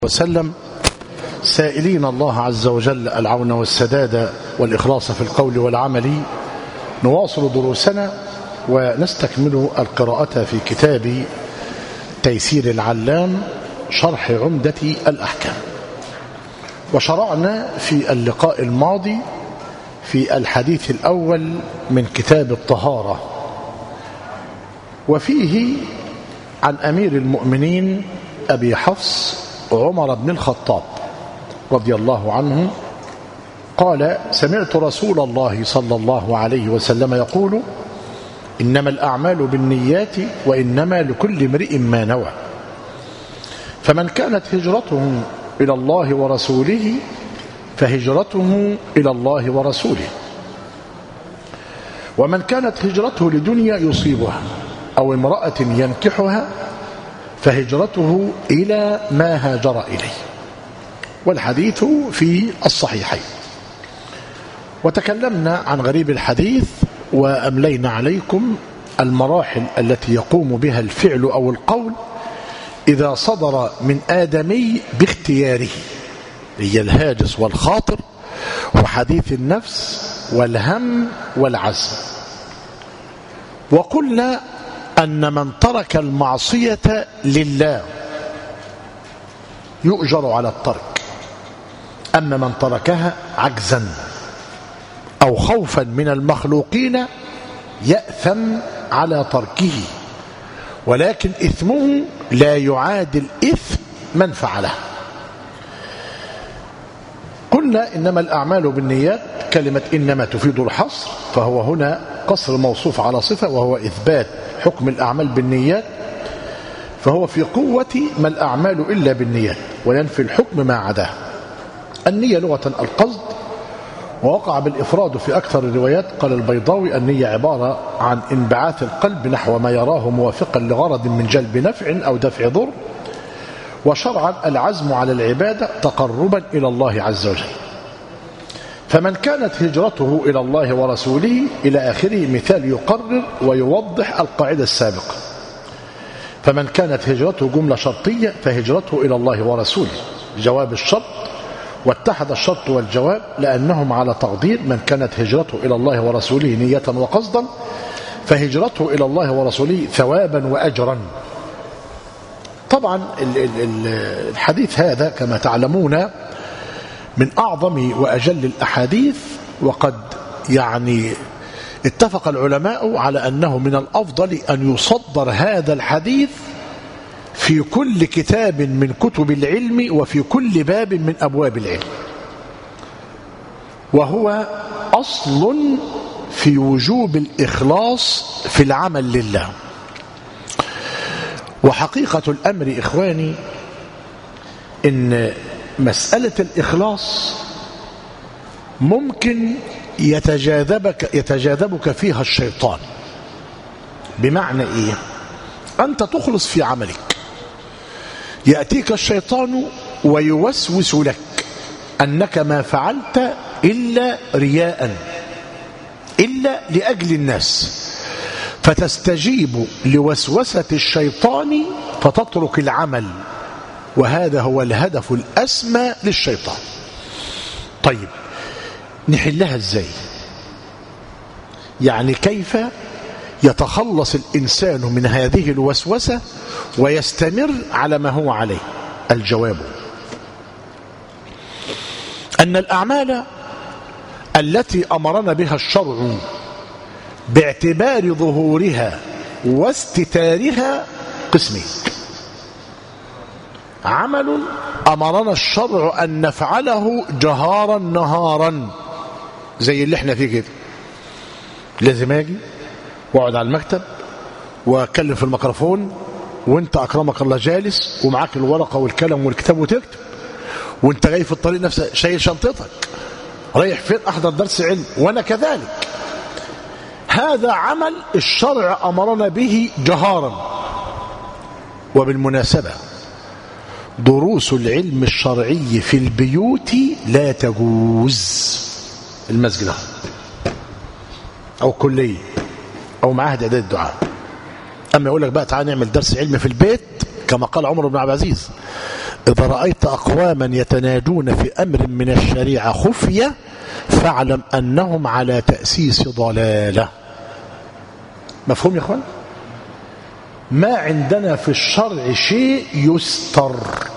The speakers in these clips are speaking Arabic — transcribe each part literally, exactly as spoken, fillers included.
وسلم سائلين الله عز وجل العون والسداد والإخلاص في القول والعمل. نواصل دروسنا ونستكمل القراءة في كتاب تيسير العلام شرح عمدة الأحكام. وشرعنا في اللقاء الماضي في الحديث الأول من كتاب الطهارة، وفيه عن أمير المؤمنين أبي حفص عمر بن الخطاب رضي الله عنه قال: سمعت رسول الله صلى الله عليه وسلم يقول: إنما الأعمال بالنيات وإنما لكل امرئ ما نوى، فمن كانت هجرته إلى الله ورسوله فهجرته إلى الله ورسوله، ومن كانت هجرته لدنيا يصيبها أو امرأة ينكحها فهجرته إلى ما هاجر إليه. والحديث في الصحيحين. وتكلمنا عن غريب الحديث وأملينا عليكم المراحل التي يقوم بها الفعل أو القول إذا صدر من آدمي باختياره، هي الهاجس والخاطر وحديث النفس والهم والعزم. وقلنا أن من ترك المعصية لله يؤجر على الترك، أما من تركها عجزا أو خوفا من المخلوقين يأثم على تركه، ولكن إثمه لا يعادل إثم من فعله. قلنا إنما الأعمال بالنيات، كلمة إنما تفيد الحصر، فهو هنا قصر موصوف على صفة وهو إثبات حكم الأعمال بالنيات، فهو في قوة ما الأعمال إلا بالنيات وينفي الحكم ما عداه. النية لغة القصد، ووقع بالإفراد في أكثر الروايات. قال البيضاوي: النية عبارة عن انبعاث القلب نحو ما يراه موافقا لغرض من جلب نفع أو دفع ضر. وشرعا العزم على العبادة تقربا إلى الله عز وجل. فمن كانت هجرته إلى الله ورسوله إلى آخره مثال يقرر ويوضح القاعدة السابقة. فمن كانت هجرته جملة شرطية فهجرته إلى الله ورسوله جواب الشرط، واتحد الشرط والجواب لأنهم على تقدير من كانت هجرته إلى الله ورسوله نية وقصدا فهجرته إلى الله ورسوله ثوابا وأجرا. طبعا الحديث هذا كما تعلمون من أعظم وأجل الأحاديث، وقد يعني اتفق العلماء على أنه من الأفضل أن يصدر هذا الحديث في كل كتاب من كتب العلم وفي كل باب من أبواب العلم، وهو أصل في وجوب الإخلاص في العمل لله. وحقيقة الأمر إخواني إن مسألة الإخلاص ممكن يتجاذبك, يتجاذبك فيها الشيطان. بمعنى إيه؟ أنت تخلص في عملك، يأتيك الشيطان ويوسوس لك أنك ما فعلت إلا رياء، إلا لأجل الناس، فتستجيب لوسوسة الشيطان فتترك العمل، وهذا هو الهدف الأسمى للشيطان. طيب نحلها ازاي؟ يعني كيف يتخلص الإنسان من هذه الوسوسة ويستمر على ما هو عليه؟ الجواب أن الأعمال التي أمرنا بها الشرع باعتبار ظهورها واستتارها قسمين: عمل أمرنا الشرع أن نفعله جهارا نهارا زي اللي احنا فيه كده، لازم اجي واقعد على المكتب واتكلم في الميكروفون وانت اكرمك الله جالس ومعاك الورقه والكلم والكتاب وتكتب، وانت جاي في الطريق نفسه شايل شنطتك رايح فين؟ احضر درس علم، وانا كذلك. هذا عمل الشرع امرنا به جهارا. وبالمناسبه دروس العلم الشرعي في البيوت لا تجوز. المسجد أو كلية أو معاهد إعداد الدعاء. أما يقول لك بقى تعال نعمل درس علم في البيت كما قال عمر بن عبد العزيز: إذا رأيت أقواما يتناجون في أمر من الشريعة خفية فاعلم أنهم على تأسيس ضلالة. مفهوم يا أخوان؟ ما عندنا في الشرع شيء يستر.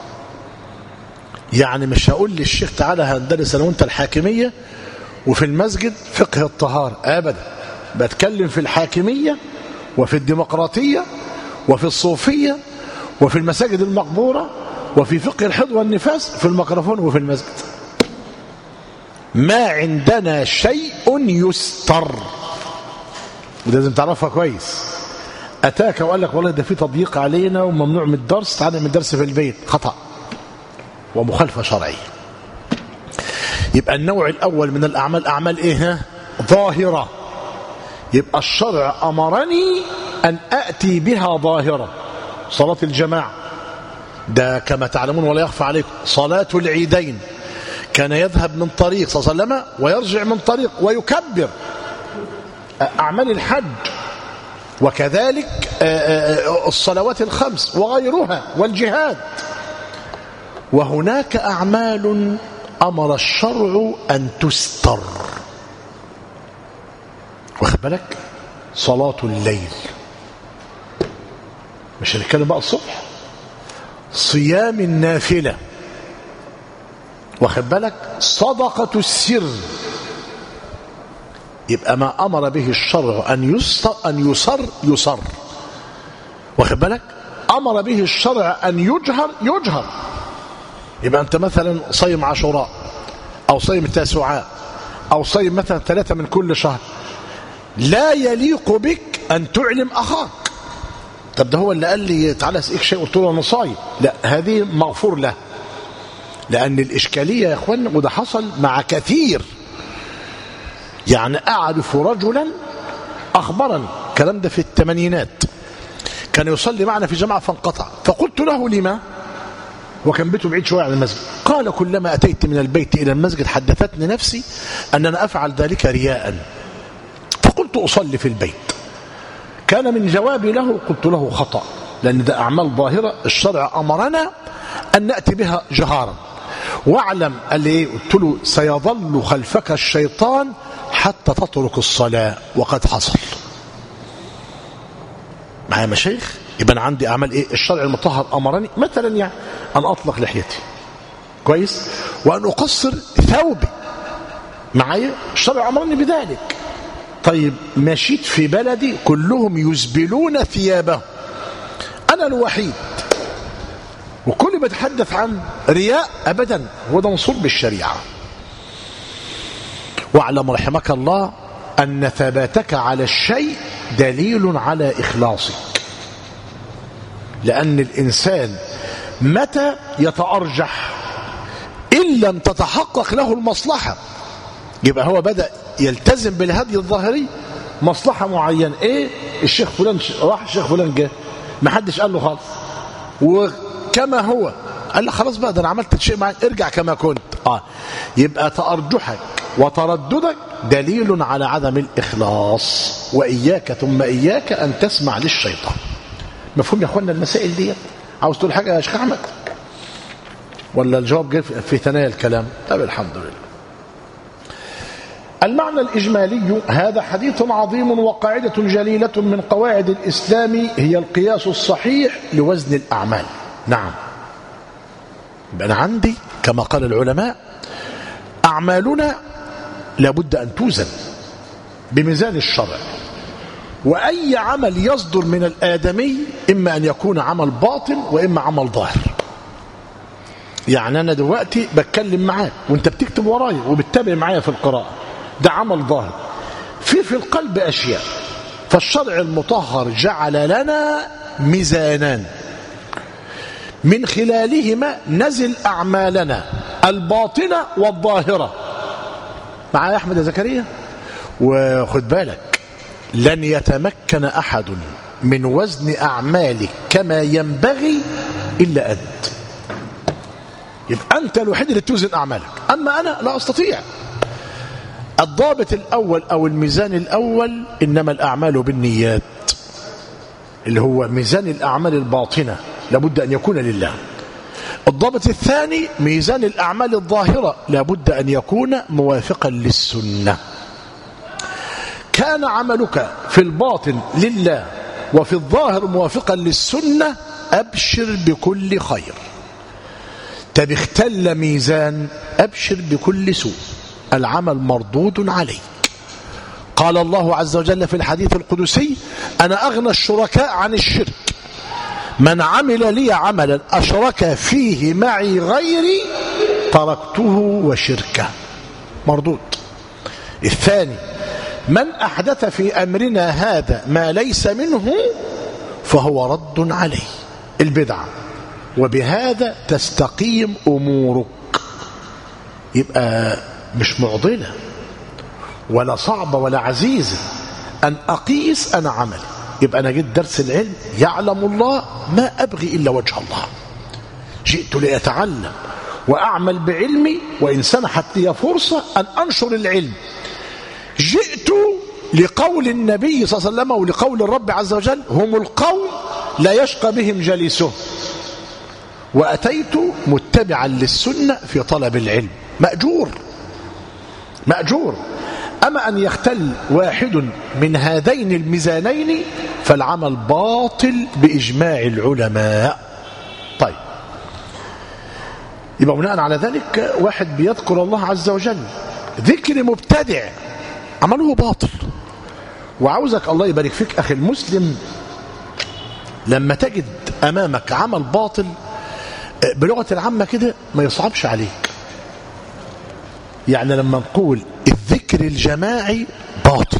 يعني مش هقول للشيخ تعالى هندرس أنا وأنت الحاكمية وفي المسجد فقه الطهارة، أبدا. بتكلم في الحاكمية وفي الديمقراطية وفي الصوفية وفي المساجد المقبورة وفي فقه الحيض والنفاس في الميكروفون وفي المسجد. ما عندنا شيء يستر، وده لازم تعرفها كويس. أتاك وقال لك والله ده في تضييق علينا وممنوع من الدرس، تعالى من الدرس في البيت، خطأ ومخالفة شرعية. يبقى النوع الأول من الأعمال أعمال إيه؟ ظاهرة. يبقى الشرع أمرني أن أأتي بها ظاهرة. صلاة الجماعة ده كما تعلمون ولا يخفى عليكم، صلاة العيدين كان يذهب من طريق صلى الله عليه وسلم ويرجع من طريق ويكبر. أعمال الحج وكذلك الصلوات الخمس وغيرها والجهاد. وهناك أعمال أمر الشرع أن تستر. واخد بالك؟ صلاة الليل، مش هنتكلم بقى الصبح. صيام النافلة، واخد بالك؟ صدقة السر. يبقى ما أمر به الشرع أن يسر أن يسر يسر. واخد بالك؟ أمر به الشرع أن يجهر يجهر. يبقى أنت مثلا صيم عاشوراء أو صيم التاسوعاء أو صيم مثلا ثلاثة من كل شهر، لا يليق بك أن تعلم أخاك. طب ده هو اللي قال لي تعالى أسألك شيء قلت له أنا صايم، لا، هذه مغفور له. لأن الإشكالية يا أخوان، وده حصل مع كثير. يعني أعرف رجلا أخبرني الكلام ده في الثمانينات، كان يصلي معنا في جماعة فانقطع، فقلت له لما؟ وكان بيته بعيد شوية عن المسجد. قال كلما أتيت من البيت إلى المسجد حدثتني نفسي أننا أفعل ذلك رياء، فقلت أصلي في البيت. كان من جوابي له قلت له خطأ، لأن ده أعمال ظاهرة الشرع أمرنا أن نأتي بها جهارا. واعلم قال لي إيه؟ قلت له سيظل خلفك الشيطان حتى تترك الصلاة، وقد حصل معايا مشايخ. يبقى أنا عندي أعمال إيه؟ الشرع المطهر أمرني مثلا يعني أن أطلق لحيتي كويس، وأن أقصر ثوبي معايا، الشرع أمرني بذلك. طيب مشيت في بلدي كلهم يزبلون ثيابهم، أنا الوحيد، وكل بتحدث عن رياء أبدا، هو ده منصوب بالشريعة. واعلم رحمك الله أن ثباتك على الشيء دليل على إخلاصك. لأن الإنسان متى يتأرجح إن لم تتحقق له المصلحة، يبقى هو بدأ يلتزم بالهدي الظاهري، مصلحة معينة. إيه؟ الشيخ فلان راح، الشيخ فلان جه، ما حدش قال له خالص، وكما هو قال له خلاص بقى ده أنا عملت شيء معي، ارجع كما كنت. آه يبقى تأرجحك وترددك دليل على عدم الإخلاص. وإياك ثم إياك أن تسمع للشيطان. مفهوم يا أخوانا المسائل دي؟ عاوز تقول حاجة يا شيخ أحمد ولا الجواب جاي في ثنايا الكلام؟ طب الحمد لله. المعنى الإجمالي: هذا حديث عظيم وقاعدة جليلة من قواعد الإسلام هي القياس الصحيح لوزن الأعمال. نعم، أنا عندي كما قال العلماء أعمالنا لابد أن توزن بميزان الشرع. وأي عمل يصدر من الآدمي إما أن يكون عمل باطن وإما عمل ظاهر. يعني أنا دلوقتي بتكلم معاك وأنت بتكتب ورايا وبتتابع معايا في القراءة، ده عمل ظاهر. في في القلب أشياء، فالشرع المطهر جعل لنا ميزانان من خلالهما نزل أعمالنا الباطنة والظاهرة. معايا يا أحمد يا زكريا؟ وخد بالك لن يتمكن أحد من وزن أعمالك كما ينبغي إلا أنت. يبقى أنت الوحيد اللي توزن أعمالك، أما أنا لا أستطيع. الضابط الأول أو الميزان الأول إنما الأعمال بالنيات، اللي هو ميزان الأعمال الباطنة لابد أن يكون لله. الضابط الثاني ميزان الأعمال الظاهرة لابد أن يكون موافقا للسنة. كان عملك في الباطن لله وفي الظاهر موافقا للسنة أبشر بكل خير. طب اختل ميزان، أبشر بكل سوء، العمل مردود عليك. قال الله عز وجل في الحديث القدسي: أنا أغنى الشركاء عن الشرك، من عمل لي عملا أشرك فيه معي غيري تركته وشركه، مردود. الثاني: من أحدث في أمرنا هذا ما ليس منه فهو رد عليه، البدعة، وبهذا تستقيم أمورك. يبقى مش معضلة ولا صعبة ولا عزيزة أن أقيس أنا عملي. يبقى أنا جيت درس العلم، يعلم الله ما أبغي إلا وجه الله، جئت لأتعلم وأعمل بعلمي، وإن سنحت لي فرصة أن أنشر العلم. جئت لقول النبي صلى الله عليه وسلم ولقول الرب عز وجل: هم القوم لا يشقى بهم جليسهم. وأتيت متبعا للسنة في طلب العلم، مأجور مأجور. أما أن يختل واحد من هذين الميزانين فالعمل باطل بإجماع العلماء. طيب، يبقى بناء على ذلك واحد بيذكر الله عز وجل ذكر مبتدع عمله باطل. وعاوزك الله يبارك فيك أخي المسلم، لما تجد أمامك عمل باطل بلغة العامة كده ما يصعبش عليك. يعني لما نقول الذكر الجماعي باطل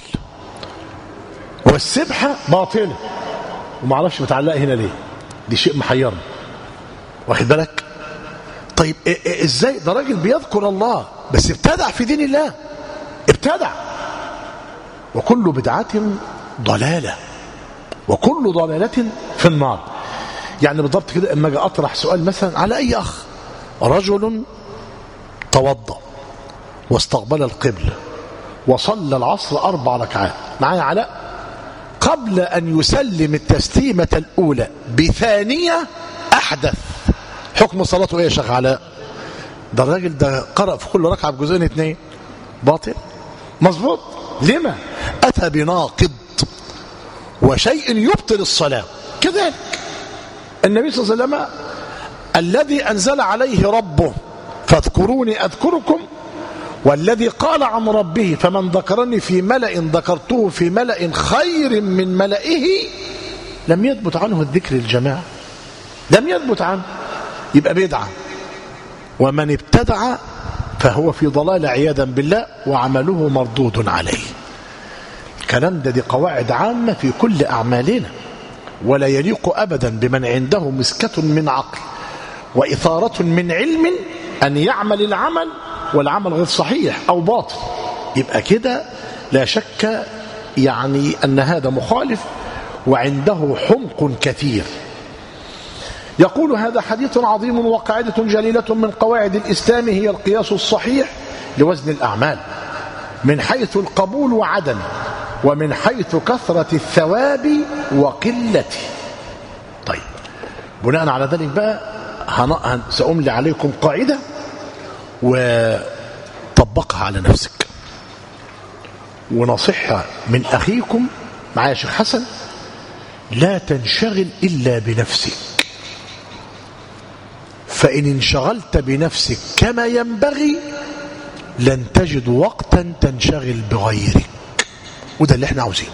والسبحة باطلة، وما اعرفش متعلقة هنا ليه، دي شيء محيرني، واخد بالك؟ طيب ازاي ده راجل بيذكر الله بس ابتدع في دين الله، ابتدع. وكل بدعة ضلالة وكل ضلالة في النار. يعني بالضبط كده اما اجي اطرح سؤال مثلا على اي اخ: رجل توضأ واستقبل القبلة وصلى العصر اربع ركعات، معايا علاء، قبل ان يسلم التسليمة الاولى بثانية احدث، حكم صلاته ايه يا شيخ علاء؟ ده الراجل ده قرأ في كل ركعة بجزئين اثنين، باطل. مظبوط. لما؟ اتى بناقض وشيء يبطل الصلاة. كذلك النبي صلى الله عليه وسلم الذي أنزل عليه ربه فاذكروني أذكركم، والذي قال عن ربه فمن ذكرني في ملأ ذكرته في ملأ خير من ملئه، لم يثبت عنه الذكر الجماعة، لم يثبت عنه، يبقى بدعة. ومن ابتدع فهو في ضلال عياذا بالله وعمله مردود عليه. الكلام ده دي قواعد عامة في كل أعمالنا، ولا يليق أبدا بمن عنده مسكة من عقل وإثارة من علم أن يعمل العمل والعمل غير صحيح أو باطل. يبقى كده لا شك يعني أن هذا مخالف وعنده حمق كثير. يقول: هذا حديث عظيم وقاعدة جليلة من قواعد الإسلام هي القياس الصحيح لوزن الأعمال من حيث القبول وعدمه، ومن حيث كثرة الثواب وقلته. طيب، بناء على ذلك بقى سأملي عليكم قاعدة وطبقها على نفسك، ونصيحة من أخيكم معايا شيخ حسن: لا تنشغل إلا بنفسك، فإن انشغلت بنفسك كما ينبغي لن تجد وقتا تنشغل بغيرك. وده اللي احنا عاوزينه.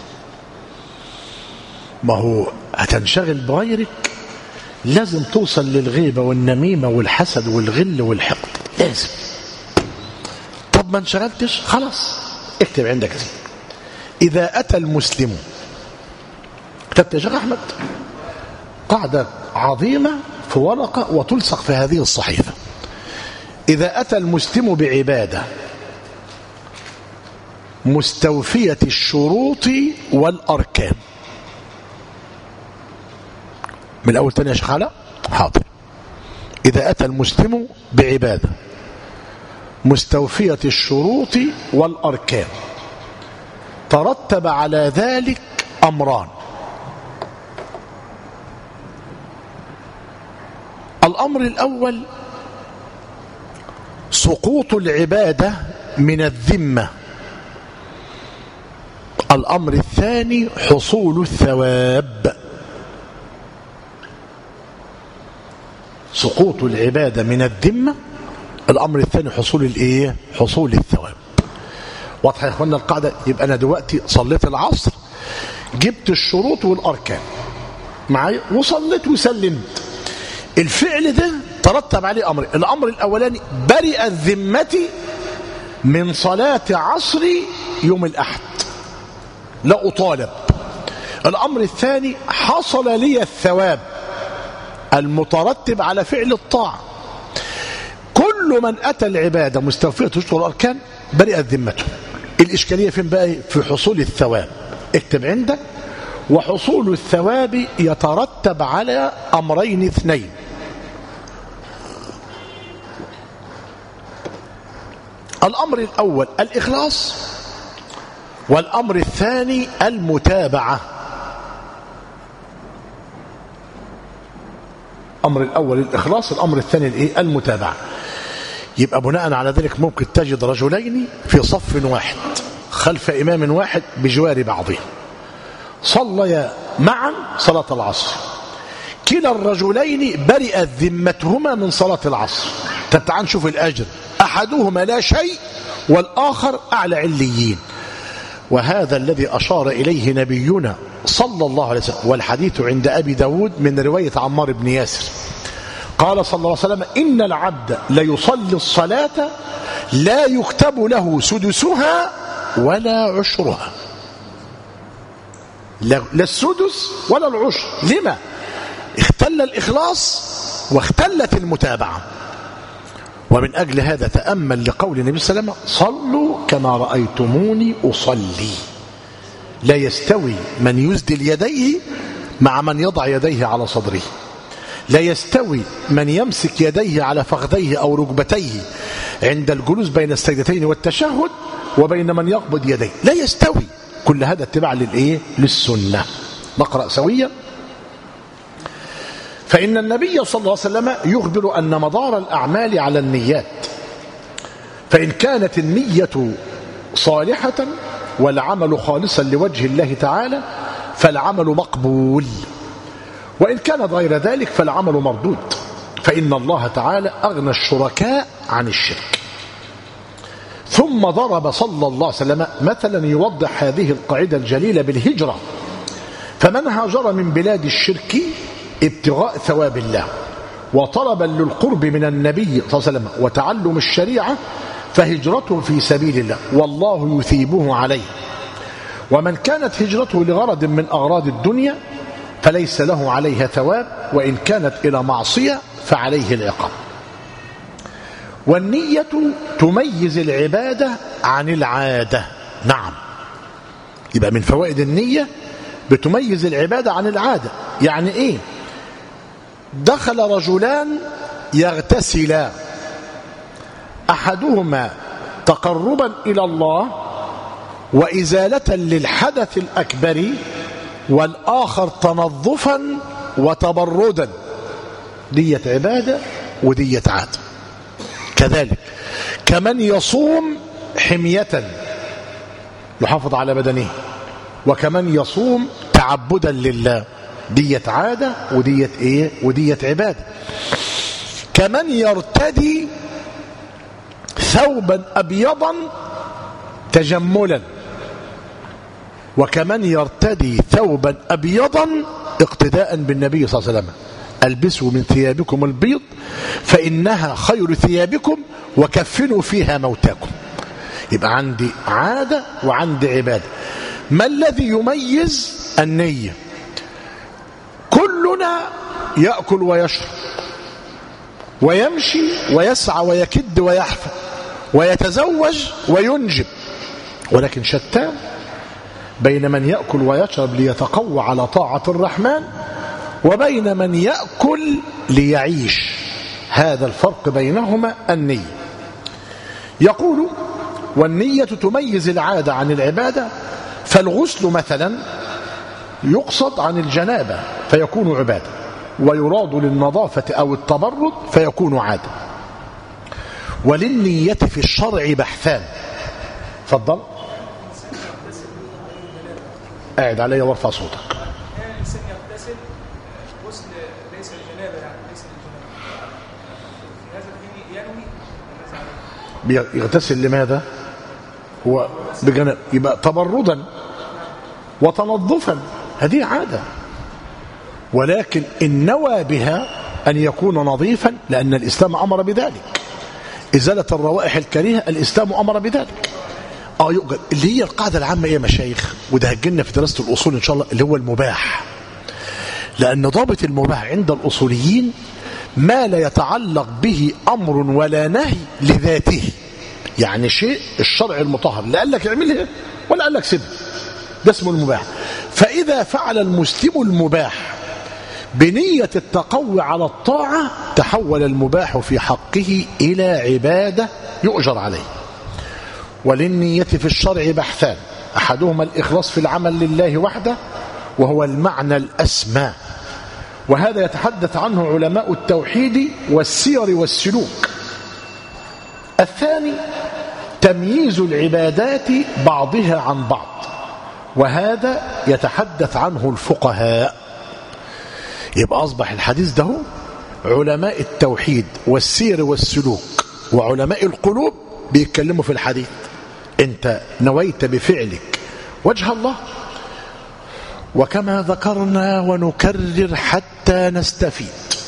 ما هو هتنشغل بغيرك لازم توصل للغيبة والنميمة والحسد والغل والحقد، لازم. طب ما انشغلتش، خلاص اكتب عندك زي: إذا أتى المسلم، كتبت يا شيخ أحمد قاعدة عظيمة في ورقة وتلصق في هذه الصحيفة: إذا أتى المسلم بعبادة مستوفية الشروط والأركان. من الأول تاني يا شيخ علاء؟ حاضر. إذا أتى المسلم بعبادة مستوفية الشروط والأركان ترتب على ذلك أمران: الأمر الأمر الأول سقوط العبادة من الذمة. الأمر الثاني حصول الثواب. سقوط العبادة من الذمة، الأمر الثاني حصول الإيه؟ حصول الثواب. واضح يا إخوانا القاعدة؟ يبقى أنا دلوقتي صليت العصر، جبت الشروط والأركان معايا وصليت وسلمت. الفعل ده ترتب عليه أمر. الأمر الأولاني برئت ذمتي من صلاة عصري يوم الأحد، لا أطالب. الأمر الثاني حصل لي الثواب المترتب على فعل الطاعة. كل من أتى العبادة مستوفية الشروط والأركان برئت ذمته. الإشكالية فين بقى؟ في حصول الثواب. اكتب عندك: وحصول الثواب يترتب على أمرين اثنين. الأمر الأول الإخلاص، والأمر الثاني المتابعة. الأمر الأول الإخلاص، الأمر الثاني الإيه؟ المتابعة. يبقى بناء على ذلك ممكن تجد رجلين في صف واحد خلف إمام واحد بجوار بعضهم، صليا معا صلاة العصر، كلا الرجلين برئت ذمتهما من صلاة العصر. طب تعال نشوف الأجر، أحدهما لا شيء والآخر أعلى عليين. وهذا الذي أشار إليه نبينا صلى الله عليه وسلم، والحديث عند أبي داود من رواية عمار بن ياسر، قال صلى الله عليه وسلم: إن العبد ليصلي الصلاة لا يكتب له سدسها ولا عشرها. لا السدس ولا العشر. لما؟ اختل الإخلاص واختلت المتابعة. ومن أجل هذا تأمل لقول النبي صلى الله عليه وسلم: صلوا كما رأيتموني أصلي. لا يستوي من يسدل يديه مع من يضع يديه على صدره. لا يستوي من يمسك يديه على فخذيه أو ركبتيه عند الجلوس بين السجدتين والتشهد وبين من يقبض يديه. لا يستوي. كل هذا اتباع للإيه؟ للسنة. نقرأ سويا. فإن النبي صلى الله عليه وسلم يخبر أن مدار الأعمال على النيات، فإن كانت النية صالحة والعمل خالصا لوجه الله تعالى فالعمل مقبول، وإن كانت غير ذلك فالعمل مردود، فإن الله تعالى أغنى الشركاء عن الشرك. ثم ضرب صلى الله عليه وسلم مثلا يوضح هذه القاعدة الجليلة بالهجرة. فمن هاجر من بلاد الشرك ابتغاء ثواب الله وطلبا للقرب من النبي صلى الله عليه وسلم وتعلم الشريعة فهجرته في سبيل الله والله يثيبه عليه. ومن كانت هجرته لغرض من أغراض الدنيا فليس له عليها ثواب، وإن كانت إلى معصية فعليه العقاب. والنية تميز العبادة عن العادة. نعم، يبقى من فوائد النية بتميز العبادة عن العادة. يعني إيه؟ دخل رجلان يغتسلان، أحدهما تقربا إلى الله وإزالة للحدث الأكبر، والآخر تنظفا وتبردا. دية عبادة ودية عادة. كذلك كمن يصوم حمية يحافظ على بدنه، وكمن يصوم تعبدا لله. دية عادة ودية ايه؟ ودية عبادة. كمن يرتدي ثوبا أبيضا تجملا، وكمن يرتدي ثوبا أبيضا اقتداء بالنبي صلى الله عليه وسلم: ألبسوا من ثيابكم البيض فإنها خير ثيابكم وكفنوا فيها موتاكم. يبقى عندي عادة وعندي عبادة. ما الذي يميز النية؟ كلنا يأكل ويشرب ويمشي ويسعى ويكد ويحفى ويتزوج وينجب، ولكن شتان بين من يأكل ويشرب ليتقوى على طاعة الرحمن وبين من يأكل ليعيش. هذا الفرق بينهما النية. يقول: والنية تميز العادة عن العبادة. فالغسل مثلا يقصد عن الجنابة فيكون عبادة، ويراد للنظافة أو التبرد فيكون عادة. وللنية في الشرع بحثان. تفضل. قاعد علي وارفع صوتك. الإنسان يغتسل غسل ليس الجنابة، يعني ليس الجنابة، في هذا الحين ينوي بيغتسل لماذا؟ هو بجناب، يبقى تبردا وتنظفا، هذه عادة. ولكن إن نوى بها أن يكون نظيفا، لأن الإسلام أمر بذلك. إزالة الروائح الكريهة الإسلام أمر بذلك. آه يوجد اللي هي القاعدة العامة إيه يا مشايخ، وده هتجينا في دراسة الأصول إن شاء الله، اللي هو المباح. لأن ضابط المباح عند الأصوليين ما لا يتعلق به أمر ولا نهي لذاته. يعني شيء الشرع المطهر لا قال لك اعمله ولا قال لك سيبه، ده اسمه المباح. فإذا فعل المسلم المباح بنية التقوي على الطاعة تحول المباح في حقه إلى عبادة يؤجر عليه. وللنية في الشرع بحثان، أحدهما الإخلاص في العمل لله وحده، وهو المعنى الأسمى، وهذا يتحدث عنه علماء التوحيد والسير والسلوك. الثاني تمييز العبادات بعضها عن بعض، وهذا يتحدث عنه الفقهاء. يبقى أصبح الحديث ده علماء التوحيد والسير والسلوك وعلماء القلوب بيتكلموا في الحديث. انت نويت بفعلك وجه الله، وكما ذكرنا ونكرر حتى نستفيد،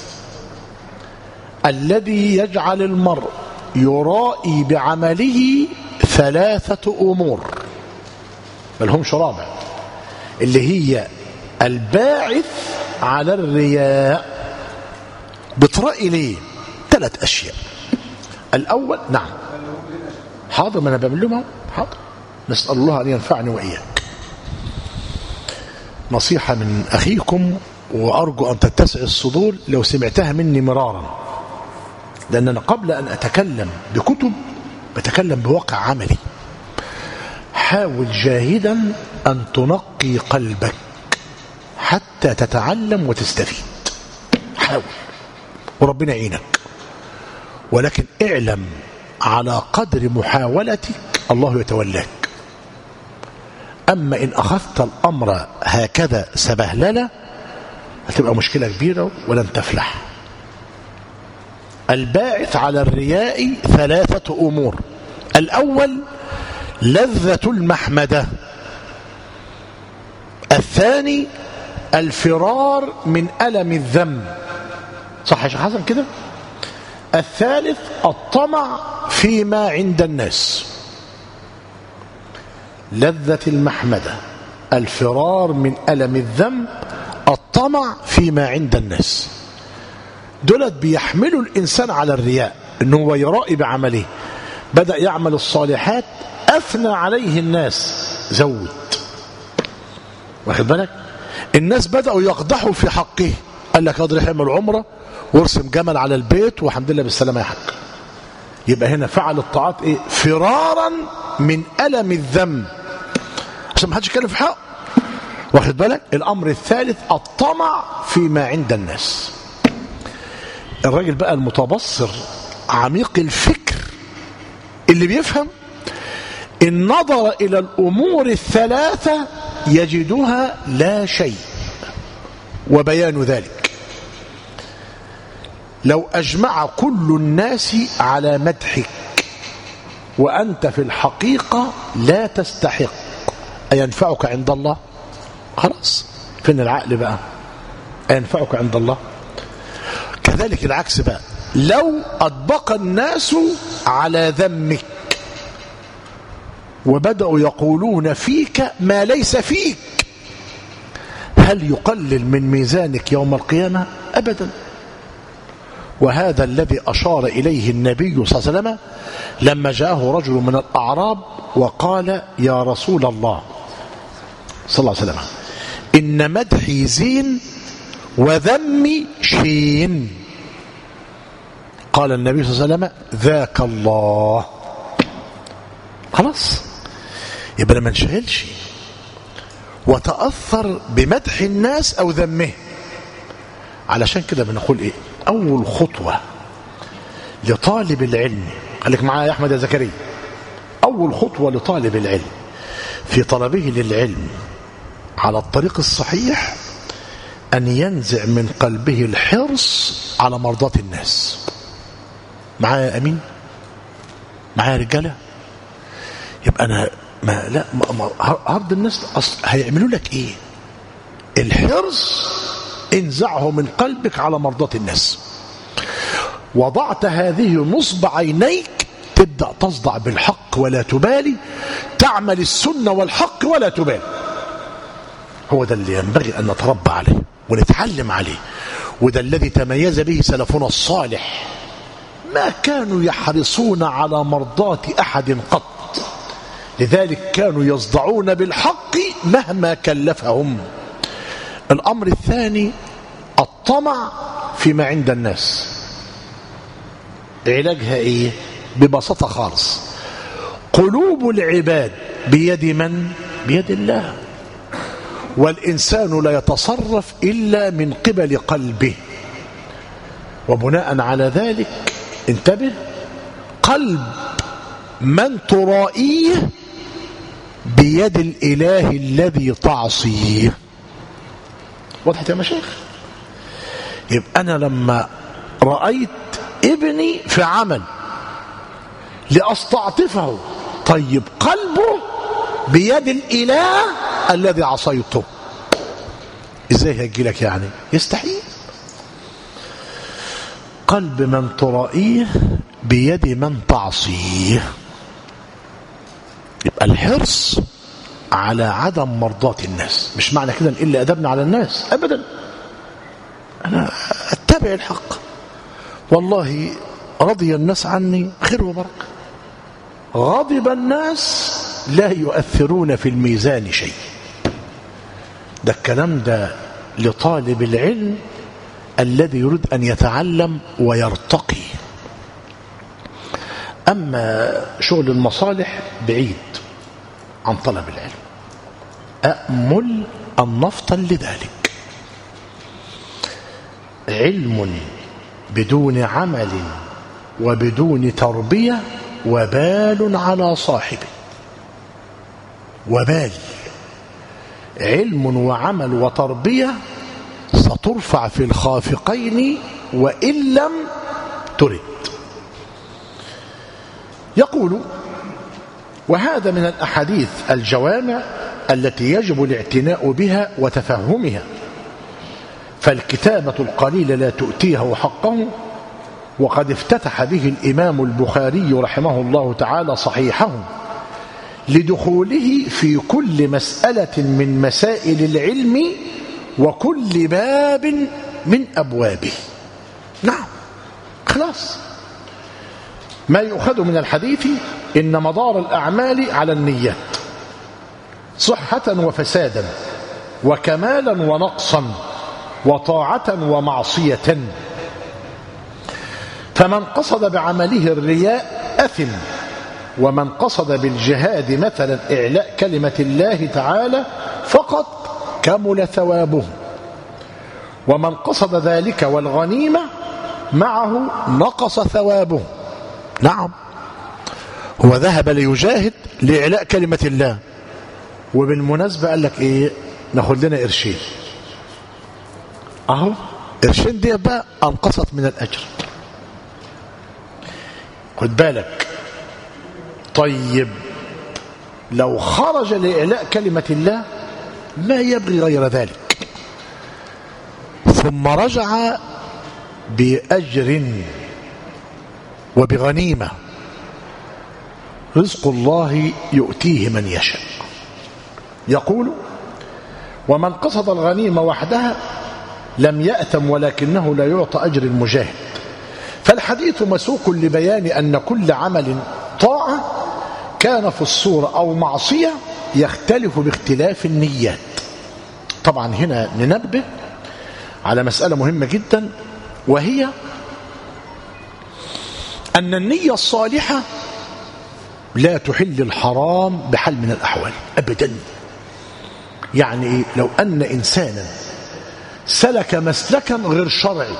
الذي يجعل المرء يرائي بعمله ثلاثة أمور، بل هم رابع، اللي هي الباعث على الرياء. بترائي ليه؟ ثلاث أشياء. الأول نعم حاضر، ما أنا بعمل لهم حاضر، نسأل الله أن ينفعني وإياك. نصيحة من أخيكم، وأرجو أن تتسع الصدور لو سمعتها مني مرارا، لأننا قبل أن أتكلم بكتب بتكلم بواقع عملي. حاول جاهدا أن تنقي قلبك حتى تتعلم وتستفيد، حاول وربنا يعينك. ولكن اعلم على قدر محاولتك الله يتولاك. أما إن أخذت الأمر هكذا سبهللة هتبقى مشكلة كبيرة ولن تفلح. الباعث على الرياء ثلاثة أمور. الأول لذة المحمدة، الثاني الفرار من ألم الذم، صح يا شيخ حسن كده؟ الثالث الطمع فيما عند الناس. لذة المحمدة، الفرار من ألم الذم، الطمع فيما عند الناس. دولت بيحملوا الإنسان على الرياء، إنه هو يرائي بعمله. بدأ يعمل الصالحات أثنى عليه الناس، زود، واخد بالك؟ الناس بدأوا يقضحوا في حقه، قال لك اقدر يعمل عمره وارسم جمل على البيت والحمد لله بالسلامه يا حاج. يبقى هنا فعل الطاعات ايه؟ فرارا من ألم الذم عشان ما حدش يتكلم في حقه، واخد بالك؟ الامر الثالث الطمع فيما عند الناس. الراجل بقى المتبصر عميق الفكر اللي بيفهم إن نظر إلى الأمور الثلاثة يجدها لا شيء. وبيان ذلك لو أجمع كل الناس على مدحك وأنت في الحقيقة لا تستحق، أينفعك عند الله؟ خلاص، فين العقل بقى؟ أينفعك عند الله؟ كذلك العكس بقى، لو أطبق الناس على ذمك وبدأوا يقولون فيك ما ليس فيك، هل يقلل من ميزانك يوم القيامة؟ أبدا. وهذا الذي أشار إليه النبي صلى الله عليه وسلم لما جاءه رجل من الأعراب وقال يا رسول الله صلى الله عليه وسلم إن مدحي زين وذمي شين. قال النبي صلى الله عليه وسلم ذاك الله. خلاص، يبقى ما نشغلش وتأثر بمدح الناس أو ذمه. علشان كده بنقول ايه؟ اول خطوة لطالب العلم، خليك معايا يا احمد يا زكريا، اول خطوة لطالب العلم في طلبه للعلم على الطريق الصحيح ان ينزع من قلبه الحرص على مرضاة الناس. معايا امين؟ معايا رجالة؟ يبقى انا ما لا ما ما عرض الناس اصل هيعملوا لك ايه؟ الحرص انزعه من قلبك على مرضاة الناس. وضعت هذه نصب عينيك تبدأ تصدع بالحق ولا تبالي، تعمل السنة والحق ولا تبالي. هو ده اللي ينبغي أن نتربى عليه ونتعلم عليه، وده الذي تميز به سلفنا الصالح، ما كانوا يحرصون على مرضاة أحد قط، لذلك كانوا يصدعون بالحق مهما كلفهم. الأمر الثاني الطمع فيما عند الناس. علاجها ايه؟ ببساطة خالص، قلوب العباد بيد من؟ بيد الله، والإنسان لا يتصرف إلا من قبل قلبه. وبناء على ذلك انتبه، قلب من ترائيه بيد الإله الذي تعصيه. وضحت يا مشايخ؟ يبقى أنا لما رأيت ابني في عمل لأستعطفه، طيب قلبه بيد الإله الذي عصيته، ازاي هيجي لك يعني؟ يستحيل. قلب من ترائيه بيد من تعصيه. يبقى الحرص على عدم مرضاة الناس، مش معنى كده نقل أدبنا على الناس أبدا، أنا أتبع الحق، والله رضي الناس عني خير وبركة، غضب الناس لا يؤثرون في الميزان شيء. ده الكلام ده لطالب العلم الذي يريد أن يتعلم ويرتقي. أما شغل المصالح بعيد عن طلب العلم، أأمل أن نفطن لذلك. علم بدون عمل وبدون تربية وبال على صاحبه. وبال، علم وعمل وتربية سترفع في الخافقين وإن لم ترد. يقول: وهذا من الأحاديث الجوامع التي يجب الاعتناء بها وتفهمها، فالكتابة القليلة لا تؤتيه حقه. وقد افتتح به الإمام البخاري رحمه الله تعالى صحيحه لدخوله في كل مسألة من مسائل العلم وكل باب من أبوابه. نعم، خلاص. ما يؤخذ من الحديث: إن مدار الأعمال على النيات، صحة وفسادا، وكمالا ونقصا، وطاعة ومعصية. فمن قصد بعمله الرياء أثم، ومن قصد بالجهاد مثلا إعلاء كلمة الله تعالى فقط كمل ثوابه، ومن قصد ذلك والغنيمة معه نقص ثوابه. نعم، هو ذهب ليجاهد لإعلاء كلمة الله، وبالمناسبة قال لك إيه؟ ناخد لنا قرشين، أهو قرشين دي بقى أنقصت من الأجر. خد بالك. طيب لو خرج لإعلاء كلمة الله ما يبغي غير ذلك، ثم رجع بأجر وبغنيمة، رزق الله يؤتيه من يشاء. يقول: ومن قصد الغنيمة وحدها لم يأتم، ولكنه لا يعطى أجر المجاهد. فالحديث مسوق لبيان أن كل عمل طاعة كان في الصورة أو معصية يختلف باختلاف النيات. طبعا هنا ننبه على مسألة مهمة جدا، وهي أن النية الصالحة لا تحل الحرام بحال من الأحوال أبدا. يعني لو أن إنسانا سلك مسلكا غير شرعي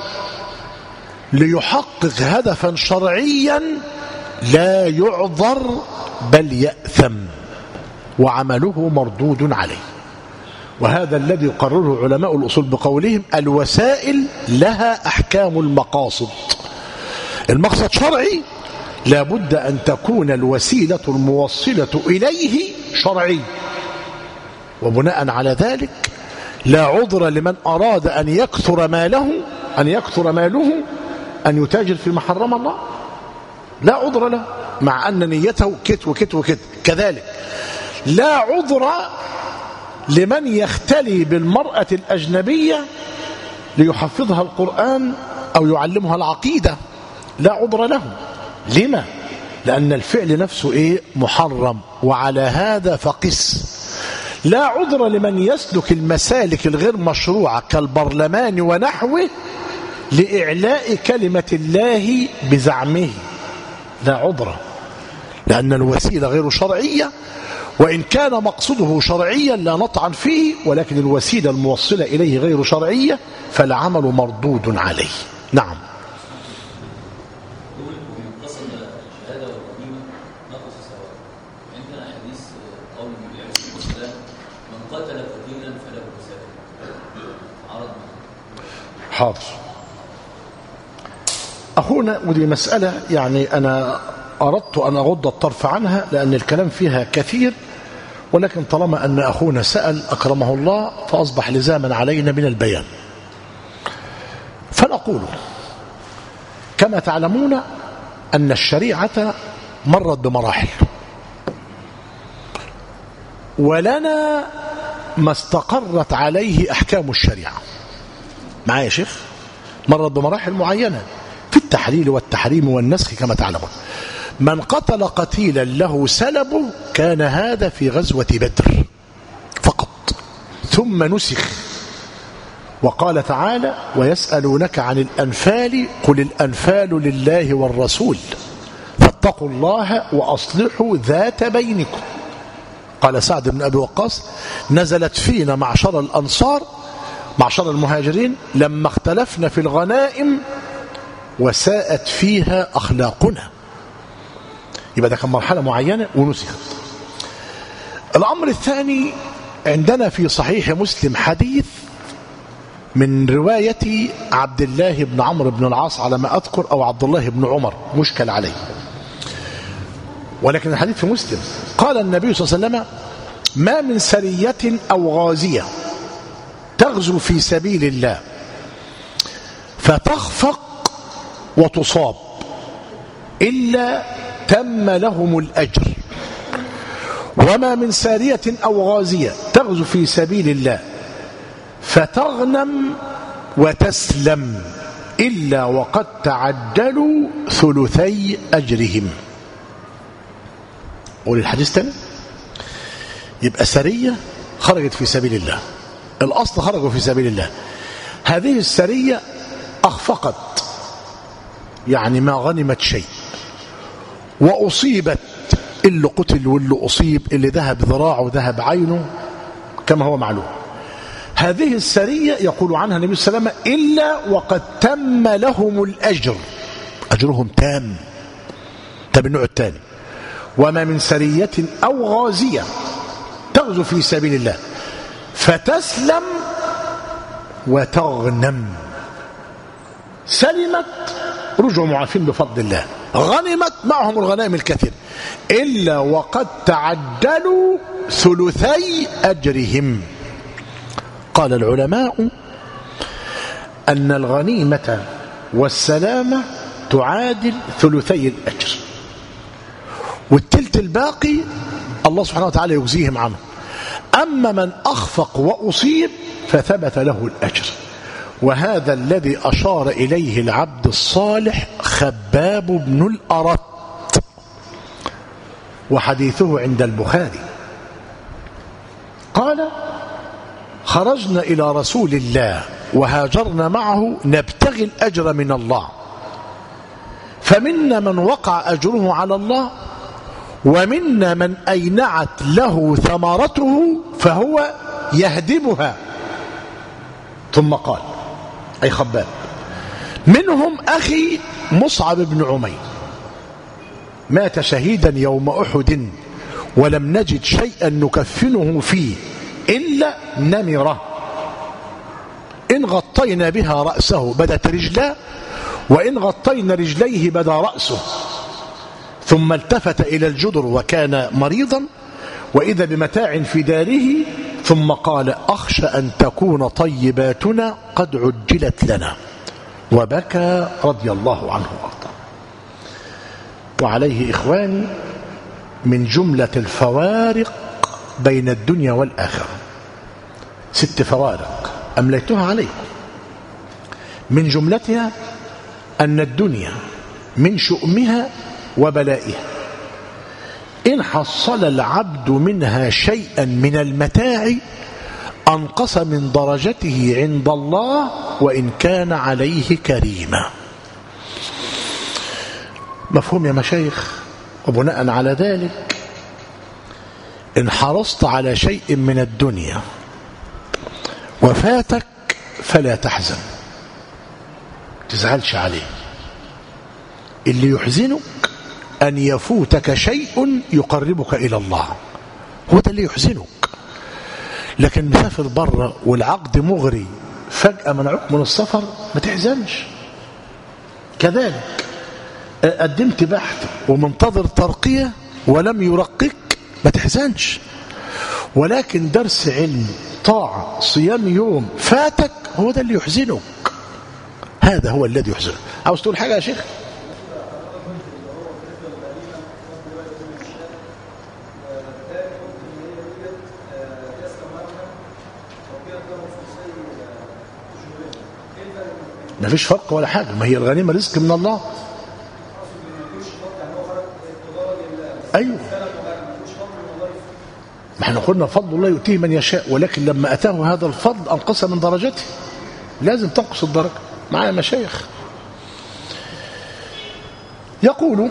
ليحقق هدفا شرعيا لا يعذر بل يأثم وعمله مردود عليه. وهذا الذي يقرره علماء الأصول بقولهم الوسائل لها أحكام المقاصد. المقصد شرعي لابد أن تكون الوسيلة الموصلة إليه شرعي، وبناء على ذلك لا عذر لمن أراد أن يكثر ماله أن يكثر ماله أن يتاجر فيما حرم الله، لا عذر له، مع أن نيته كت وكت وكت. كذلك لا عذر لمن يختلي بالمرأة الأجنبية ليحفظها القرآن أو يعلمها العقيدة، لا عذر له. لما؟ لأن الفعل نفسه إيه؟ محرم. وعلى هذا فقس. لا عذر لمن يسلك المسالك الغير مشروعة كالبرلمان ونحوه لإعلاء كلمة الله بزعمه، لا عذر، لأن الوسيلة غير شرعية، وإن كان مقصده شرعيا لا نطعن فيه، ولكن الوسيلة الموصلة إليه غير شرعية فالعمل مردود عليه. نعم. حاضر. أخونا، ودي مسألة يعني أنا أردت أن أغض الطرف عنها لأن الكلام فيها كثير، ولكن طالما أن أخونا سأل أكرمه الله فأصبح لزاما علينا من البيان. فنقول كما تعلمون أن الشريعة مرت بمراحل، ولنا ما استقرت عليه أحكام الشريعة. معايا يا شيخ؟ مرت بمراحل معينة في التحليل والتحريم والنسخ كما تعلمون. من قتل قتيلا له سلبه كان هذا في غزوة بدر فقط، ثم نسخ. وقال تعالى: ويسألونك عن الأنفال قل الأنفال لله والرسول فاتقوا الله وأصلحوا ذات بينكم. قال سعد بن أبي وقاص: نزلت فينا معشر الأنصار معشر المهاجرين لما اختلفنا في الغنائم وساءت فيها أخلاقنا. يبقى ده كان مرحلة معينة ونسخت. الأمر الثاني، عندنا في صحيح مسلم حديث من رواية عبد الله بن عمرو بن العاص على ما أذكر، أو عبد الله بن عمر، مشكل عليه، ولكن الحديث في مسلم. قال النبي صلى الله عليه وسلم: ما من سرية أو غازية تغزو في سبيل الله فتخفق وتصاب إلا تم لهم الأجر، وما من سارية أو غازية تغزو في سبيل الله فتغنم وتسلم إلا وقد تعجلوا ثلثي أجرهم. قول الحديث تاني. يبقى سرية خرجت في سبيل الله، الأصل خرجوا في سبيل الله، هذه السرية أخفقت يعني ما غنمت شيء، وأصيبت، اللي قتل واللي أصيب، اللي ذهب ذراعه ذهب عينه كما هو معلوم. هذه السرية يقول عنها النبي صلى الله عليه وسلم: إلا وقد تم لهم الأجر، أجرهم تام. طب النوع الثاني: وما من سرية أو غازية تغزو في سبيل الله فتسلم وتغنم، سلمت رجعوا معافين بفضل الله، غنمت معهم الغنائم الكثير، إلا وقد تعجلوا ثلثي أجرهم. قال العلماء أن الغنيمة والسلامة تعادل ثلثي الأجر، والتلت الباقي الله سبحانه وتعالى يجزيهم عنه. أما من أخفق وأصيب فثبت له الأجر، وهذا الذي أشار إليه العبد الصالح خباب بن الأرت، وحديثه عند البخاري. قال: خرجنا إلى رسول الله وهاجرنا معه نبتغي الأجر من الله، فمنا من وقع أجره على الله، ومنا من أينعت له ثمرته فهو يهدمها. ثم قال أي خباب: منهم أخي مصعب بن عمير مات شهيدا يوم أحد ولم نجد شيئا نكفنه فيه إلا نمرة إن غطينا بها رأسه بدت رجلاه وإن غطينا رجليه بدا رأسه، ثم التفت إلى الجدر وكان مريضا وإذا بمتاع في داره، ثم قال: أخشى أن تكون طيباتنا قد عجلت لنا، وبكى رضي الله عنه وارضاه. وعليه إخواني من جملة الفوارق بين الدنيا والآخرة ست فوارق أمليتها عليكم. من جملتها أن الدنيا من شؤمها وبلائها إن حصل العبد منها شيئا من المتاع أنقص من درجته عند الله وإن كان عليه كريما. مفهوم يا مشايخ؟ وبناء على ذلك إن حرصت على شيء من الدنيا وفاتك فلا تحزن، تزعلش عليه. اللي يحزنك أن يفوتك شيء يقربك إلى الله، هو ده اللي يحزنك. لكن مسافر بره والعقد مغري فجأة منعك من السفر ما تحزنش. كذلك قدمت بحث ومنتظر ترقية ولم يرقك ما تحزنش. ولكن درس علم، طاعة، صيام يوم فاتك هو ده اللي يحزنك، هذا هو الذي يحزنك. عاوز تقول حاجة يا شيخ؟ ما فيش فرق ولا حاجة، ما هي الغنيمة رزق من الله. أيوه، ما احنا قلنا فضل الله يؤتيه من يشاء، ولكن لما أتاه هذا الفضل أنقص من درجته، لازم تنقص الدرجة. معايا مشايخ؟ يقول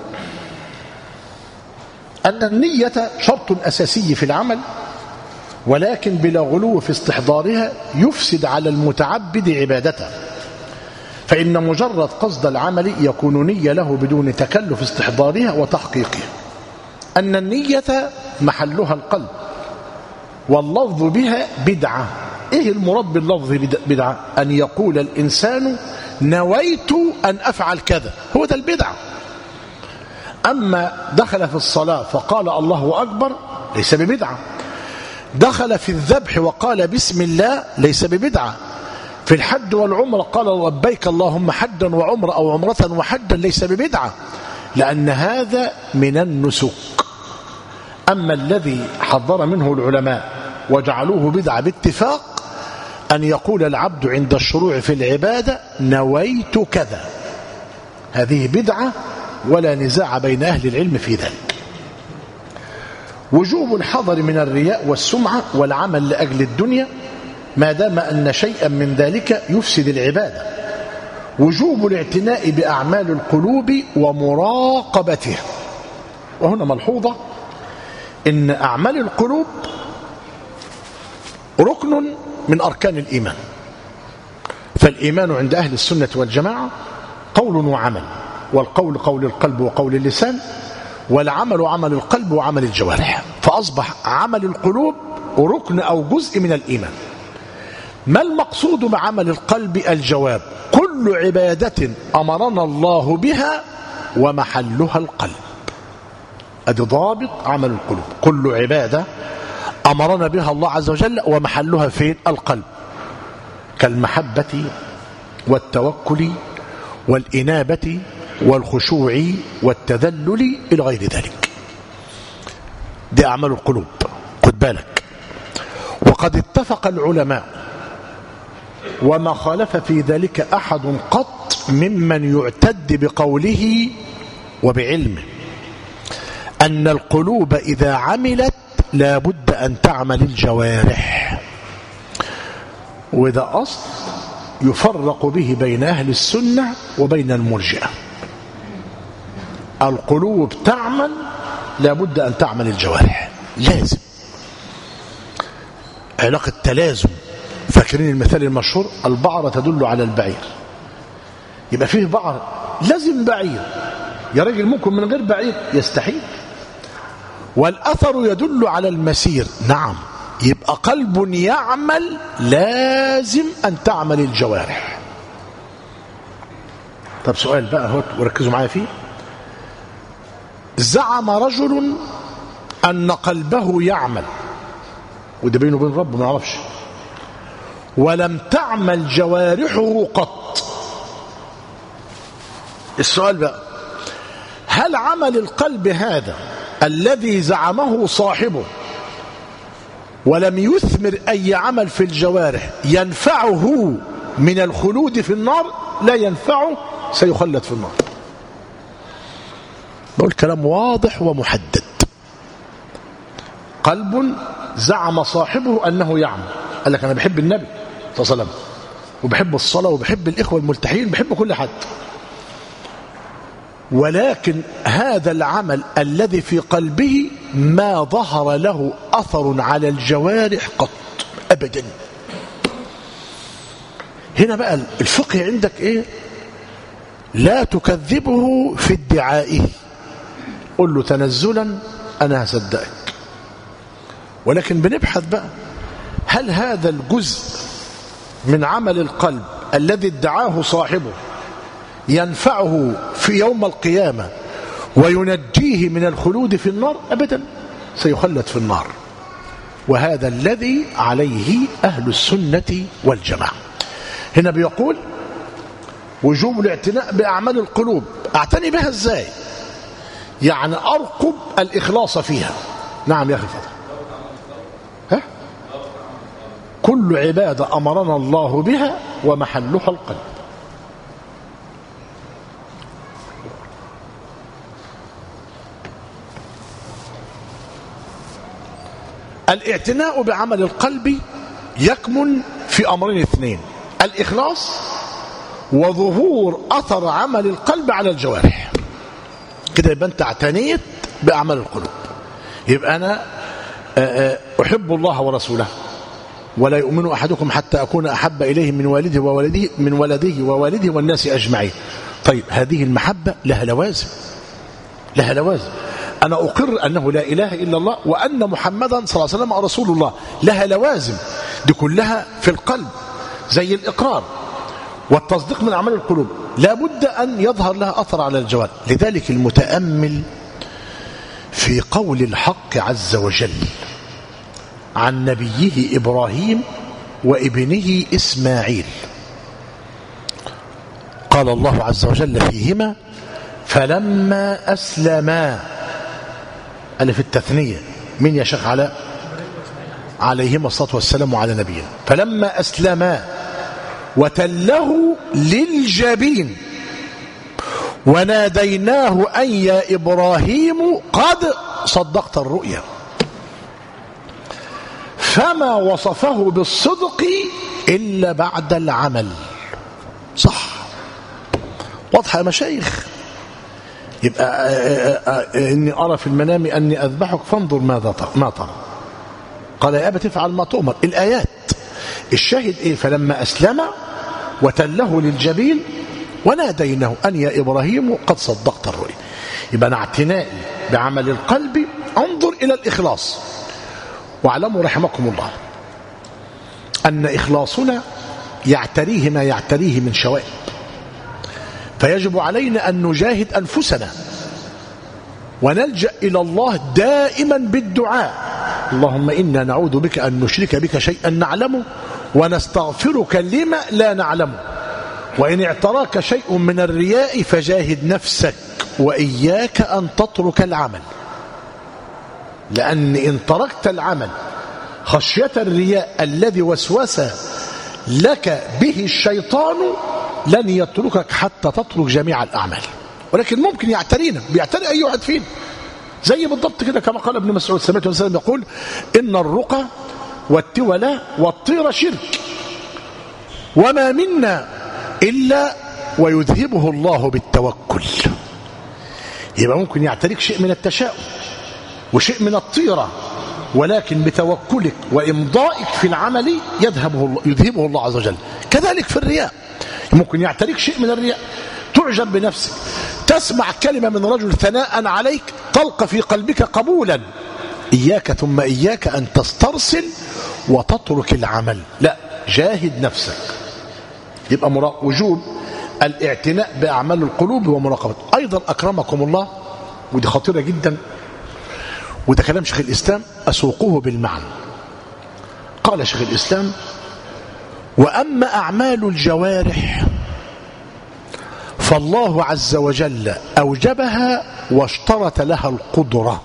أن النية شرط أساسي في العمل، ولكن بلا غلو في استحضارها يفسد على المتعبد عبادته، فإن مجرد قصد العمل يكون نية له بدون تكلف استحضارها وتحقيقها. أن النية محلها القلب واللفظ بها بدعة. إيه المراد باللفظ بدعة؟ أن يقول الإنسان نويت أن أفعل كذا، هو ده البدعة. أما دخل في الصلاة فقال الله أكبر ليس ببدعة، دخل في الذبح وقال بسم الله ليس ببدعة، في الحج والعمرة قال لبيك اللهم حجا وعمرة أو عمرة وحجا ليس ببدعة، لأن هذا من النسك. أما الذي حذر منه العلماء وجعلوه بدعة باتفاق أن يقول العبد عند الشروع في العبادة نويت كذا، هذه بدعة ولا نزاع بين أهل العلم في ذلك. وجوب الحذر من الرياء والسمعة والعمل لأجل الدنيا ما دام أن شيئا من ذلك يفسد العبادة. وجوب الاعتناء بأعمال القلوب ومراقبتها. وهنا ملحوظة إن أعمال القلوب ركن من أركان الإيمان، فالإيمان عند أهل السنة والجماعة قول وعمل، والقول قول القلب وقول اللسان، والعمل عمل القلب وعمل الجوارح، فأصبح عمل القلوب ركن أو جزء من الإيمان. ما المقصود بعمل القلب؟ الجواب: كل عبادة أمرنا الله بها ومحلها القلب. أدي ضابط عمل القلوب، كل عبادة أمرنا بها الله عز وجل ومحلها فين؟ القلب، كالمحبة والتوكل والإنابة والخشوع والتذلل إلى غير ذلك. دي أعمال القلوب، خد بالك. وقد اتفق العلماء وما خالف في ذلك أحد قط ممن يعتد بقوله وبعلمه أن القلوب إذا عملت لا بد أن تعمل الجوارح، وإذا أصل يفرق به بين أهل السنة وبين المرجئة. القلوب تعمل لا بد أن تعمل الجوارح، لازم علاقة تلازم. فاكرين المثال المشهور البعرة تدل على البعير، يبقى فيه بعر لازم بعير، يا راجل ممكن من غير بعير، يستحيل. والأثر يدل على المسير، نعم، يبقى قلب يعمل لازم أن تعمل الجوارح. طب سؤال بقى هو وركزوا معايا فيه. زعم رجل أن قلبه يعمل، وده بينه وبين ربه ما يعرفش، ولم تعمل جوارحه قط. السؤال بقى، هل عمل القلب هذا الذي زعمه صاحبه ولم يثمر أي عمل في الجوارح ينفعه من الخلود في النار؟ لا ينفعه، سيخلد في النار. بقول كلام واضح ومحدد. قلب زعم صاحبه أنه يعمل، قال لك أنا بحب النبي صلى الله عليه وسلم وبحب الصلاة وبحب الإخوة الملتحين، بحب كل حد، ولكن هذا العمل الذي في قلبه ما ظهر له أثر على الجوارح قط أبدا. هنا بقى الفقه عندك إيه؟ لا تكذبه في ادعائه، قل له تنزلا أنا هصدقك، ولكن بنبحث بقى هل هذا الجزء من عمل القلب الذي ادعاه صاحبه ينفعه في يوم القيامة وينجيه من الخلود في النار؟ أبدا، سيخلد في النار. وهذا الذي عليه أهل السنة والجماعة. هنا بيقول وجوب الاعتناء بأعمال القلوب. أعتني بها إزاي؟ يعني أرقب الإخلاص فيها. نعم يا أخي الفضل. ها؟ كل عبادة أمرنا الله بها ومحلها القلب. الاعتناء بعمل القلب يكمن في أمرين اثنين: الإخلاص وظهور أثر عمل القلب على الجوارح. كده يبقى أنت اعتنيت بأعمال القلوب. يبقى أنا أحب الله ورسوله ولا يؤمن أحدكم حتى أكون أحب إليه من والده وولده من ولده ووالده والناس أجمعين. طيب هذه المحبة لها لوازم، لها لوازم. أنا أقر أنه لا إله إلا الله وأن محمدا صلى الله عليه وسلم رسول الله، لها لوازم، دي كلها في القلب زي الإقرار والتصديق من أعمال القلوب، لا بد أن يظهر لها أثر على الجوارح. لذلك المتأمل في قول الحق عز وجل عن نبيه إبراهيم وابنه إسماعيل، قال الله عز وجل فيهما فلما أسلما، ألف التثنية، من يا شيخ علاء؟ عليهما الصلاة والسلام على نبينا. فلما أسلما وتله للجبين وناديناه أن يا إبراهيم قد صدقت الرؤيا. فما وصفه بالصدق إلا بعد العمل. صح، واضحة يا مشايخ؟ يبقى إني أرى في المنام أني أذبحك فانظر ماذا ما ترى. قال يا أبت افعل ما تؤمر. الآيات الشاهد إيه؟ فلما أسلم وتله للجبين وناديناه أن يا إبراهيم قد صدقت الرؤيا. يبقى أنا اعتنائي بعمل القلب انظر إلى الإخلاص. واعلموا رحمكم الله أن إخلاصنا يعتريه ما يعتريه من شوائب، فيجب علينا أن نجاهد أنفسنا ونلجأ إلى الله دائما بالدعاء: اللهم إنا نعوذ بك أن نشرك بك شيئا نعلمه ونستغفرك لما لا نعلمه، وإن اعتراك شيء من الرياء فجاهد نفسك وإياك أن تترك العمل، لأن إن تركت العمل خشية الرياء الذي وسوس لك به الشيطان لن يتركك حتى تترك جميع الأعمال. ولكن ممكن يعترينا، بيعتري أي واحد فينا، زي بالضبط كده كما قال ابن مسعود سمعت النبي يقول: إن الرقى والتولى والطير شرك وما منا إلا ويذهبه الله بالتوكل. يبقى ممكن يعتريك شيء من التشاؤم وشيء من الطيرة ولكن بتوكلك وإمضائك في العمل يذهبه الله, يذهبه الله عز وجل. كذلك في الرياء، ممكن يعتريك شيء من الرياء، تعجب بنفسك، تسمع كلمة من رجل ثناء عليك، تلقى في قلبك قبولا، إياك ثم إياك أن تسترسل وتترك العمل، لا، جاهد نفسك. يبقى وجوب الاعتناء بأعمال القلوب ومراقبة. أيضا أكرمكم الله، ودي خطيرة جدا، وده كلام شيخ الإسلام، أسوقه بالمعنى. قال شيخ الإسلام: وأما أعمال الجوارح فالله عز وجل أوجبها واشترط لها القدرة.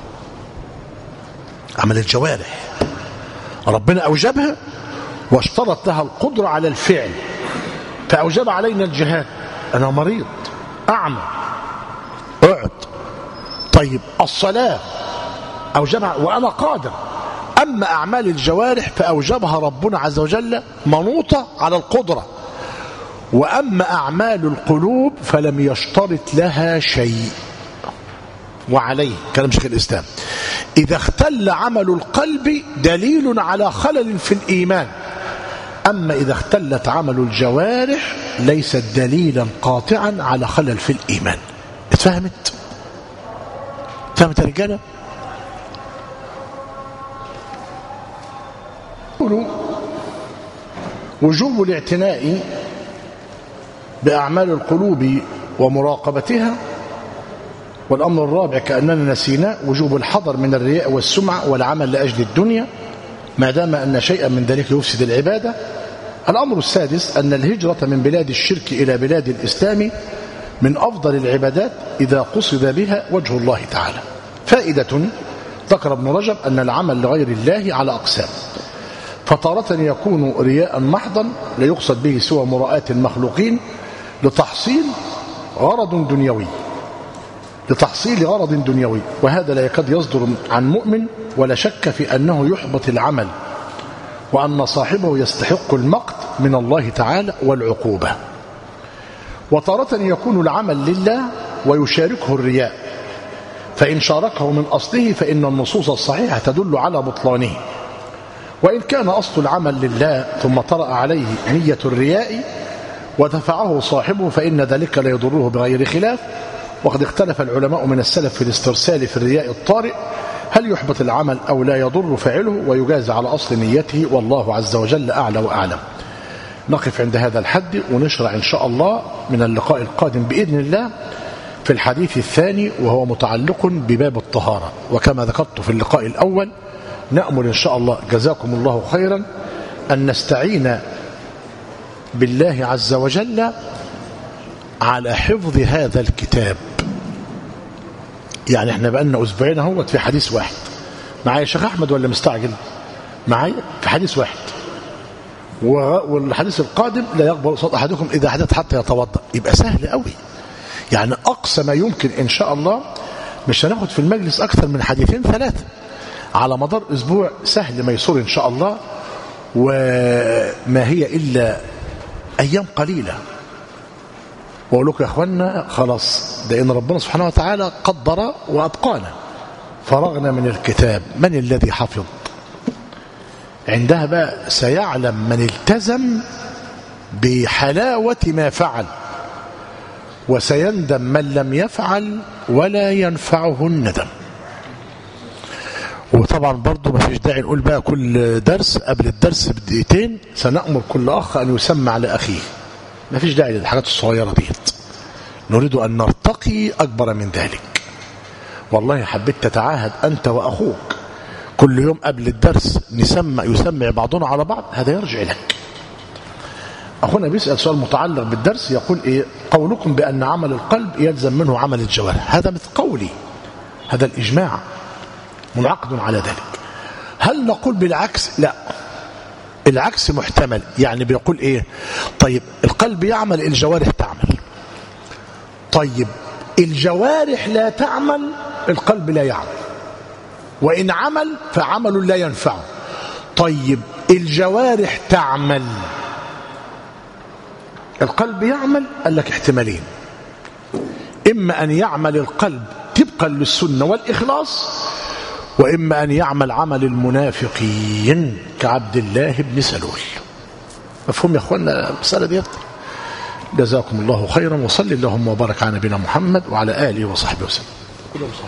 عمل الجوارح ربنا أوجبها واشترط لها القدرة على الفعل، فأوجب علينا الجهاد. أنا مريض أعمى اقعد. طيب الصلاة أوجبها وأنا قادر. أما أعمال الجوارح فأوجبها ربنا عز وجل منوطة على القدرة. وأما أعمال القلوب فلم يشترط لها شيء. وعليه كلام شيخ الإسلام: إذا اختل عمل القلب دليل على خلل في الإيمان، أما إذا اختلت عمل الجوارح ليست دليلا قاطعا على خلل في الإيمان. اتفهمت؟ فهمت يا رجالة؟ وجوب الاعتناء بأعمال القلوب ومراقبتها. والأمر الرابع كأننا نسينا: وجوب الحذر من الرياء والسمعة والعمل لأجل الدنيا ما دام أن شيئا من ذلك يفسد العبادة. الأمر السادس أن الهجرة من بلاد الشرك إلى بلاد الإسلام من أفضل العبادات إذا قصد بها وجه الله تعالى. فائدة: ذكر ابن رجب أن العمل لغير الله على أقسام، فتارة يكون رياء محضا لا يقصد به سوى مراءة المخلوقين لتحصيل غرض دنيوي لتحصيل غرض دنيوي وهذا لا يكاد يصدر عن مؤمن، ولا شك في أنه يحبط العمل وأن صاحبه يستحق المقت من الله تعالى والعقوبة. وتارة يكون العمل لله ويشاركه الرياء، فإن شاركه من أصله فإن النصوص الصحيحة تدل على بطلانه. وإن كان أصل العمل لله ثم طرأ عليه نية الرياء ودفعه صاحبه فإن ذلك لا يضره بغير خلاف. وقد اختلف العلماء من السلف في الاسترسال في الرياء الطارئ، هل يحبط العمل أو لا يضر فعله ويجاز على أصل نيته، والله عز وجل أعلى وأعلم. نقف عند هذا الحد ونشرع إن شاء الله من اللقاء القادم بإذن الله في الحديث الثاني وهو متعلق بباب الطهارة. وكما ذكرت في اللقاء الأول نأمل إن شاء الله جزاكم الله خيرا أن نستعين بالله عز وجل على حفظ هذا الكتاب. يعني احنا بقالنا أسبوعين اهوت في حديث واحد. معايا شيخ أحمد ولا مستعجل؟ معايا في حديث واحد، والحديث القادم لا يقبل صوت أحدكم إذا حدث حتى يتوضأ. يبقى سهل قوي، يعني أقصى ما يمكن إن شاء الله مش هناخد في المجلس أكثر من حديثين ثلاثة على مدار أسبوع سهل ميسور إن شاء الله، وما هي إلا أيام قليلة. وأقول لكم يا أخوانا خلاص، ده إن ربنا سبحانه وتعالى قدر وأبقانا، فرغنا من الكتاب. من الذي حفظ؟ عندها بقى سيعلم من التزم بحلاوة ما فعل، وسيندم من لم يفعل ولا ينفعه الندم. وطبعا برضو ما فيش داعي نقول بقى كل درس قبل الدرس بدقيقتين سنأمر كل أخ أن يسمع لأخيه. ما فيش داعي للحاجات الصغيرة ديت، نريد أن نرتقي أكبر من ذلك. والله حبيت تتعاهد أنت وأخوك كل يوم قبل الدرس نسمع يسمع بعضنا على بعض، هذا يرجع لك. أخونا بيسأل سؤال متعلق بالدرس، يقول إيه قولكم بأن عمل القلب يلزم منه عمل الجوارح؟ هذا مثل قولي، هذا الإجماع منعقد على ذلك. هل نقول بالعكس؟ لا، العكس محتمل. يعني بيقول إيه؟ طيب القلب يعمل الجوارح تعمل، طيب الجوارح لا تعمل القلب لا يعمل، وإن عمل فعمل لا ينفعه. طيب الجوارح تعمل القلب يعمل، قال لك احتمالين: إما أن يعمل القلب طبقا للسنة والإخلاص، وإما أن يعمل عمل المنافقين كعبد الله بن سلول. مفهوم يا أخوانا المسألة دي؟ جزاكم الله خيرا، وصلي اللهم وبارك على نبينا محمد وعلى آله وصحبه وسلم.